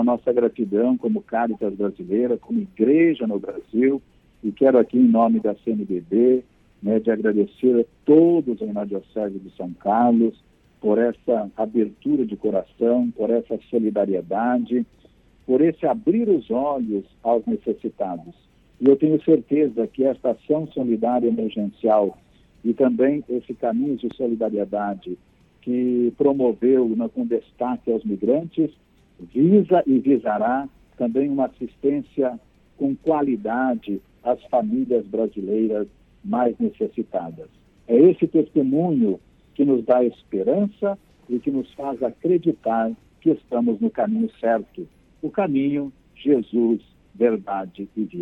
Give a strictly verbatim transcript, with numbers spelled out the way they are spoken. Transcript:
a nossa gratidão como Cáritas Brasileira, como igreja no Brasil, e quero aqui em nome da C N B B, né, de agradecer a todos na Diocese de São Carlos por essa abertura de coração, por essa solidariedade, por esse abrir os olhos aos necessitados. E eu tenho certeza que esta ação solidária emergencial e também esse caminho de solidariedade que promoveu né, com destaque aos migrantes, visa e visará também uma assistência com qualidade às famílias brasileiras mais necessitadas. É esse testemunho que nos dá esperança e que nos faz acreditar que estamos no caminho certo, o caminho Jesus, verdade e vida.